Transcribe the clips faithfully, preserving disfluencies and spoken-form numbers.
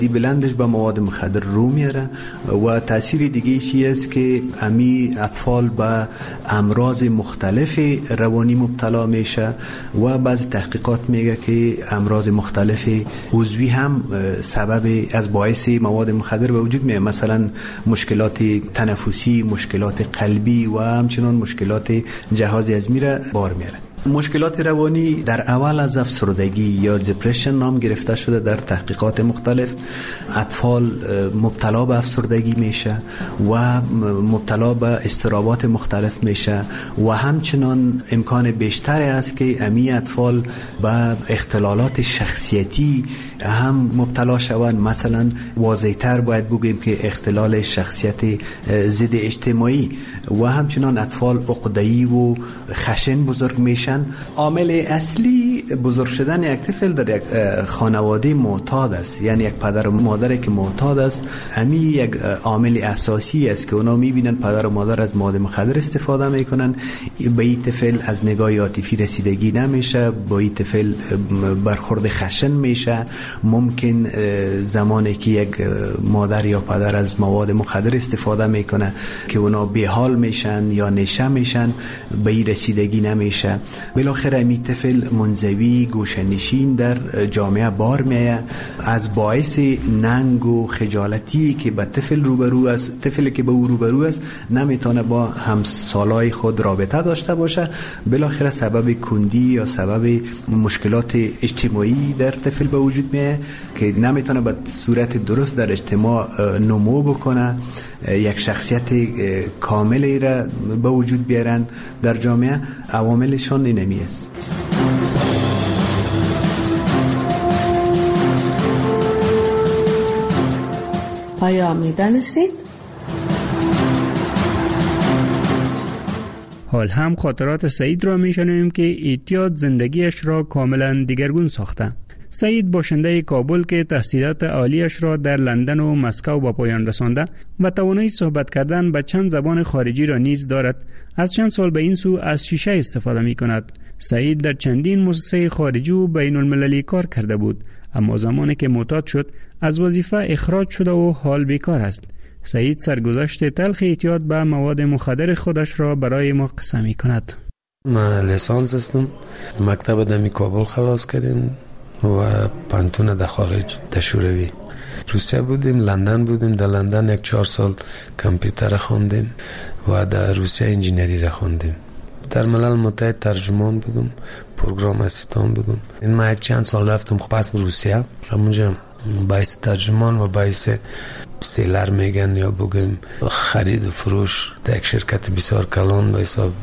دی بلندش به مواد مخدر رو میاره و تاثیر دیگه چی است که امی اطفال به امراض مختلف روانی مبتلا میشه و بعضی تحقیقات میگه که امراض مختلف عضوی هم سبب از باعث مواد مخدر به وجود میاد، مثلا مشکلات تنفسی، مشکلات قلبی و همچنان مشکلات جهاز هضمی را بار میاره. مشکلات روانی در اول از افسردگی یا دپرشن نام گرفته شده. در تحقیقات مختلف اطفال مبتلا به افسردگی میشه و مبتلا به اضطرابات مختلف میشه و همچنان امکان بیشتر است که امی اطفال به اختلالات شخصیتی هم مبتلا شوند. مثلا واضح‌تر باید بگیم که اختلال شخصیت ضد اجتماعی و همچنان اطفال عقده‌ای و خشن بزرگ میشن. عامل اصلی بزرگ شدن یک طفل در یک خانواده معتاد است، یعنی یک پدر و مادری که معتاد است. امی یک عامل اساسی است که اونا میبینن پدر و مادر از مواد مخدر استفاده میکنن، به این طفل از نگاه عاطفی رسیدگی نمیشه، با این طفل برخورد خشن میشه. ممکن زمانی که یک مادر یا پدر از مواد مخدر استفاده میکنه که اونا بی‌حال میشن یا نشه میشن، به این رسیدگی نمیشه. بالاخره امی طفل منزوی گوشه‌نشین در جامعه بار میه، از باعث ننگ و خجالتی که به طفل روبرو است، طفلی که به او روبرو است نمیتونه با همسالای خود رابطه داشته باشه. بالاخره سبب کندی یا سبب مشکلات اجتماعی در طفل به وجود میه که نمیتونه به صورت درست در اجتماع نمو بکنه، یک شخصیت کاملی را به وجود بیارن در جامعه. عواملشون اینمی است. آیا می‌دانستید؟ حال هم خاطرات سعید را میشنویم که اعتیاد زندگیش را کاملا دیگرگون ساخته. سعید باشنده کابل که تحصیلات عالیش را در لندن و مسکو به پایان رسانده و توانایی صحبت کردن به چند زبان خارجی را نیز دارد، از چند سال به این سو از شیشه استفاده می کند. سعید در چندین مؤسسه خارجی و بین المللی کار کرده بود، اما زمانی که معتاد شد از وظیفه اخراج شده و حال بیکار است. سعید سرگذشت تلخ اعتیاد به مواد مخدر خودش را برای ما قصه می کند. من لیسانس هستم، مکتب دمی کابل خلاص کردیم و پانتون در خارج در شوروی. روسیه بودیم، لندن بودیم. در لندن یک چهار سال کامپیوتر خواندیم و در روسیه انجینری را خواندیم. در ملل متحد ترجمان بودم، پروگرام اسیستان بودم. این ما یک چند سال رفتم پس به روسیه، همونجا باعث ترجمان و باعث سیلر میگن یا بگیم خرید و فروش در یک شرکت بسیار کلان به حساب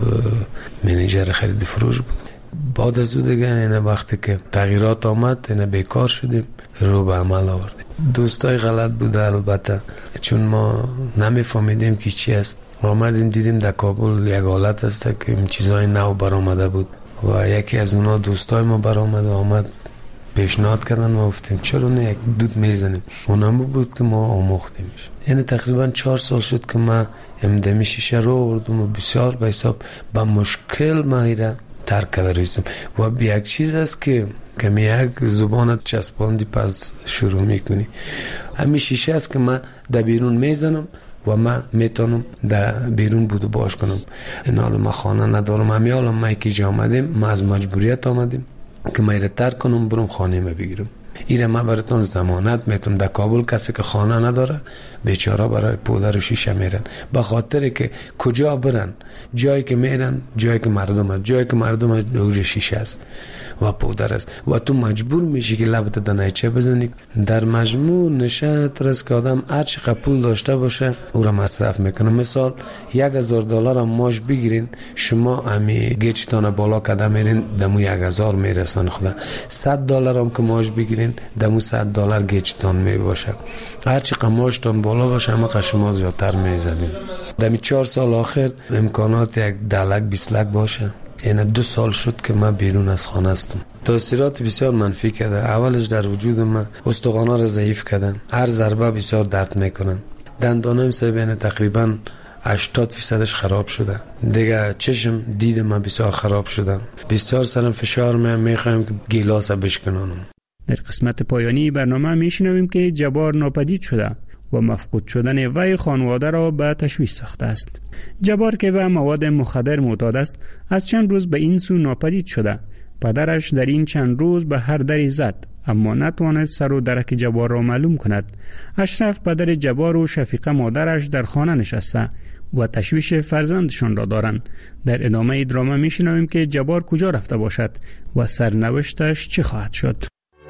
منیجر خرید و فروش بود. بعد از او دیگه اینه وقتی که تغییرات آمد اینه بیکار شدیم، رو به عمل آوردیم. دوستای غلط بوده البته، چون ما نمیفهمیدیم که چی است. آمدیم دیدیم در کابل یک حالت است که این چیزای نو برآمده بود و یکی از اونا دوستای ما برآمد و آمد پیشنهاد کردن. ما گفتیم چرا نه یک دود میزنیم. اونم بود که ما آموختیمش. یعنی تقریبا چهار سال شد که ما امدمی شیشه رو آوردم و بسیار به حساب با مشکل ما ایره ترک کرده رویستم. و بی یک چیز است که کمی یک زبانت چسباندی پس شروع میکنی. همین شیشه است که من در بیرون میزنم و من میتونم در بیرون بودو باش کنم. این حال ما خانه ندارم. همین حال ما که جا آمدیم، ما از مجبوریت آمدیم که ما ایره ترک کنم برم خانه ما بگیرم. ایره ما براتون ضمانت میتونم. در کابل کسی که خانه نداره بیچاره برای پودر و شیشه میرن، به خاطر که کجا برن، جایی که میرن جایی که مردم هست، جایی که مردم هست دوج شیشه است و پودر است و تو مجبور میشی که لبت دنیچه بزنی. در مجموع نشه ترس که آدم هر چقدر پول داشته باشه او را مصرف میکنه. مثال یک هزار دلار هم ماش بگیرین، شما امی گیچتان بالا کده میرین دمو یک هزار میرسن. خدا صد دلار هم که ماش بگیرین دمو صد دلار گیچتان میباشه. هر چقدر ماشتان بالا باشه همه که شما زیادتر میزنین. دمی چهار سال آخر امکانات یک دلک بیسلک باشه. این دو سال شد که من بیرون از خانه هستم. تاثیرات بسیار منفی کرده. اولش در وجود من استخوانا را ضعیف کردن، هر ضربه بسیار درد میکنن. دندانم سبینه تقریبا هشتاد فیصدش خراب شده. دیگه چشم دید من بسیار خراب شده. بسیار سرم فشار میام، میخوایم که گیلاس بشکنانم. در قسمت پایانی برنامه میشنویم که جبار ناپدید شده و مفقود شدن وی خانواده را به تشویش ساخته است. جبار که به مواد مخدر معتاد است، از چند روز به این سو ناپدید شده. پدرش در این چند روز به هر دری زد، اما نتوانست سر و درک جبار را معلوم کند. اشرف پدر جبار و شفیقه مادرش در خانه نشسته و تشویش فرزندشان را دارند. در ادامه دراما میشنویم که جبار کجا رفته باشد و سرنوشتش چه خواهد شد.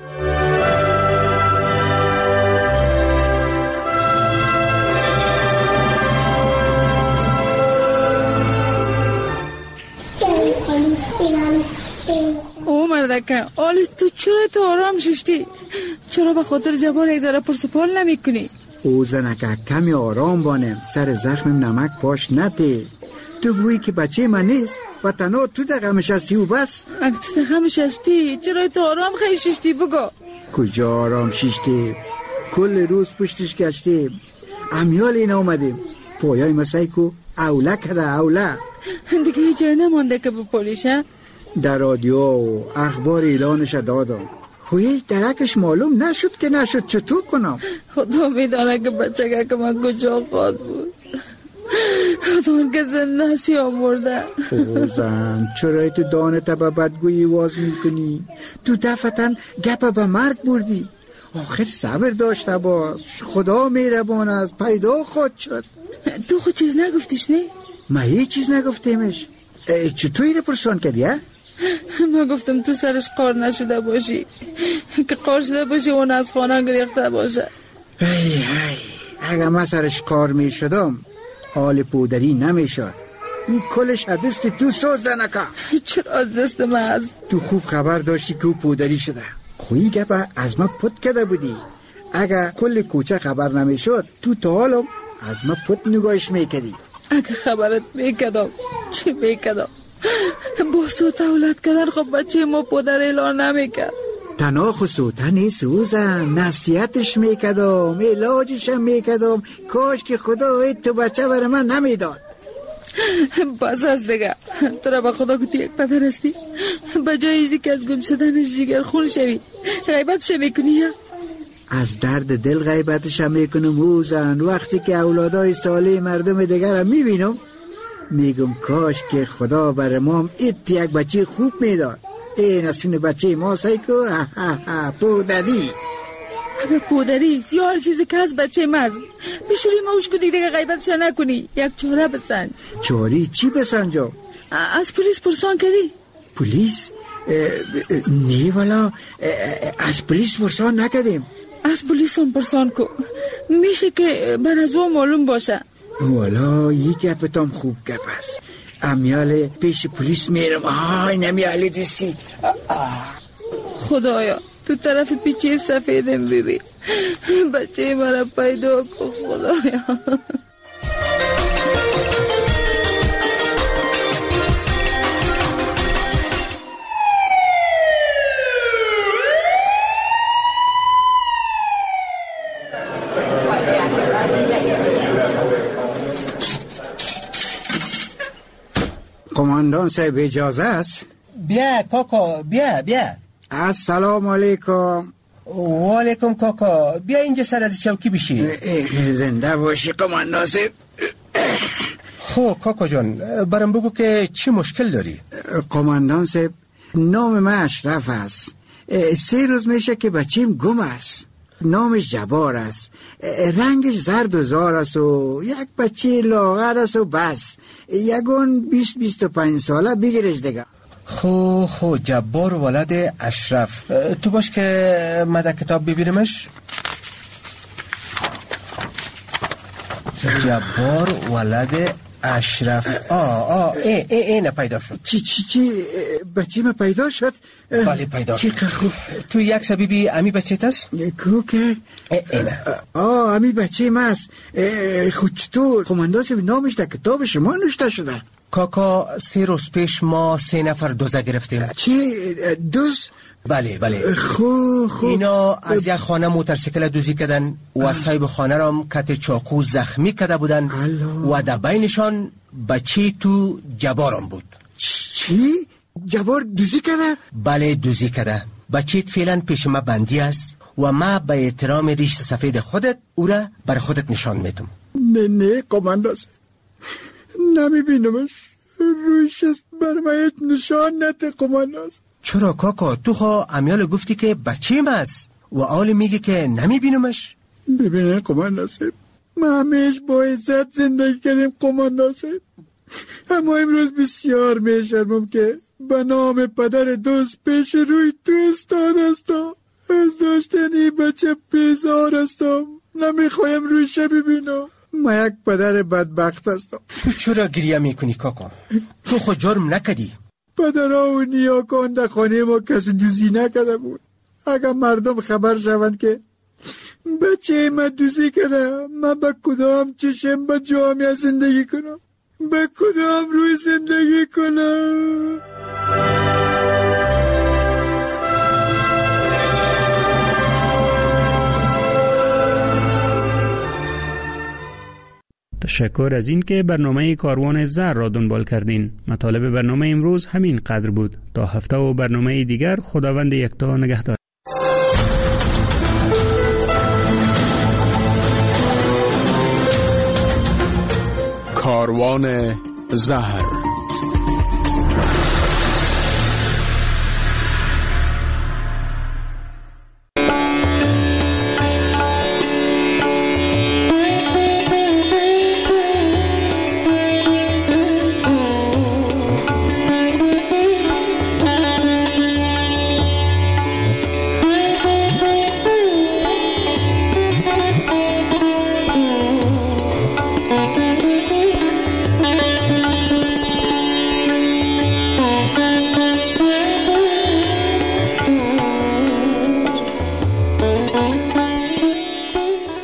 او مردکه، آلی تو چرا تو آرام ششتی؟ چرا به خاطر جبار یک ذره پرسپال نمی کنی؟ او زنکه کمی آرام بانم، سر زخمم نمک پاش نده. تو گویی که بچه من نیست و تنها تو در غمش هستی و بس. اگه تو در غمش هستی چرا تو آرام خیلی ششتی؟ بگو کجا آرام ششتی؟ کل روز پشتش گشتیم، امیال این آمدیم. پایای مسایکو اوله کده اوله دیگه هیچ جای نمانده که بپولیشه؟ در رادیو و اخبار اعلانش دادم، خویش درکش معلوم نشد که نشد. چطور کنم؟ خدا میدانه که بچه که من کجا خواهد بود. خدا که زنده هستی آمورده. او زن چرا تو دانتا به بدگویی واز میکنی؟ تو دفتن گپ به مرگ بردی. آخر صبر داشته باش، خدا مهربان است، پیدا خود شد. تو خود چیز نگفتیش نه؟ ما هیچ چیز نگفتیمش. چطور اینو پرسان کردی ها؟ ما گفتم تو سرش قار نشده باشی، که قار شده باشی اون از خانه گریخته باشه. ای ای اگه من سرش کار می شدم آل پودری نمی شد. این کلش دست تو سوز زنکا. چرا از دست من هست؟ تو خوب خبر داشتی که او پودری شده. خویی گپا از ما پت کده بودی. اگه کل کوچه خبر نمی شد تو تا حالم از ما پت نگاهش می کدی. اگه خبرت می کدم چی می کدم؟ با سوت اولاد کدن خب بچه ما پودر اعلان نمی کد. تنها خصوصا نیست سوزن، نصیحتش میکدم، علاجش هم میکدم. کاش که خدا تو بچه برای من نمیداد. بس از دیگه، تو را با خدا که تو یک پدر هستی به جای ایزی که از گم شدن جگر خون شوی غیبتش میکنی یا؟ از درد دل غیبتش هم میکنم اوزن. وقتی که اولادای ساله مردم دیگر هم میبینم میگم کاش که خدا برای ما ایت یک بچه خوب میداد. این اصین بچه ما سایکو پودری. اگه پودری یا هر چیزی که از بچه ماز بشوری موش کنی دیگه غیبتش نکنی. یک چاره بسنج. چاری چی بسنجم؟ از پلیس پرسان کردی؟ پلیس؟ نه والا از پلیس پرسان نکردیم. از پلیس هم پرسان کو، میشه که بر از او معلوم باشه. والا یک گپتام خوب گپ است. امیال پیش پلیس میرم. آی نمیالی دیستی. خدایا تو طرف پیچه سفیدم ببین، بچه مرا پیدا کن خدایا. قماندان صاحب اجازه است؟ بیا کاکا بیا بیا. السلام علیکم. و علیکم کاکا، بیا اینجا سر از چوکی بشی. زنده باشی قماندان صاحب. خب کاکا جان برام بگو که چی مشکل داری؟ قماندان صاحب نام من اشرف است. سه روز میشه که بچیم گم است. نامش جبار است، رنگش زرد و زار است و یک بچه لاغر است و بس. یگون بیست بیست و پنج ساله بگیرش دیگه. خو خو جبار ولد اشرف. تو باش که مده کتاب ببینمش. جبار ولد اشرف. آه آه ای ای اینه پیدا شد. چی چی چی بچه ما پیدا شد؟ بله پیدا شد. چی خوب. تو یک سبیبی امی بچه تست؟ کو که اینه. آه امی بچه ما است. خود چطور قماندان صاحب نامش در کتاب شما نوشته شده؟ کاکا سه روز پیش ما سه نفر دوزه گرفتیم. چی دوز؟ بله بله. خو خو اینا از یک خانه موترسیکل دوزی کردن و صاحب خانه را کت چاقو زخمی کرده بودن و در بینشان بچه تو جبارم بود. چی؟ جبار دوزی کرده؟ بله دوزی کرده. بچیت فعلا پیش ما بندی است و ما به احترام ریش سفید خودت او را بر خودت نشان میدم. نه نه قماندان، نمی بینمش. رویش است بر من نشان نده قماندان. چرا کاکا؟ تو خواه امیال گفتی که بچیم است و آل میگه که نمی بینمش. ببینه قماندان صاحب، ما همیش با عزت زندگی کردیم قماندان صاحب، اما امروز بسیار میشرمم که به نام پدر دوست پیش روی تو استاد هستم. از داشتن این بچه بیزار هستم، نمیخوایم رویش ببینم. ما یک پدر بدبخت هستم. تو چرا گریه میکنی کاکا؟ تو خود جرم نکدی. پدرها و نیاکان در خانه ما کسی دوزی نکده بود. اگر مردم خبر شوند که بچه ما دوزی کده، من به کدام چشم به جامعه زندگی کنم؟ به کدام روی زندگی کنم؟ تشکر از این که برنامه کاروان زر را دنبال کردین. مطالب برنامه امروز همین قدر بود. تا هفته و برنامه دیگر خداوند یکتا نگهدار. کاروان زهر.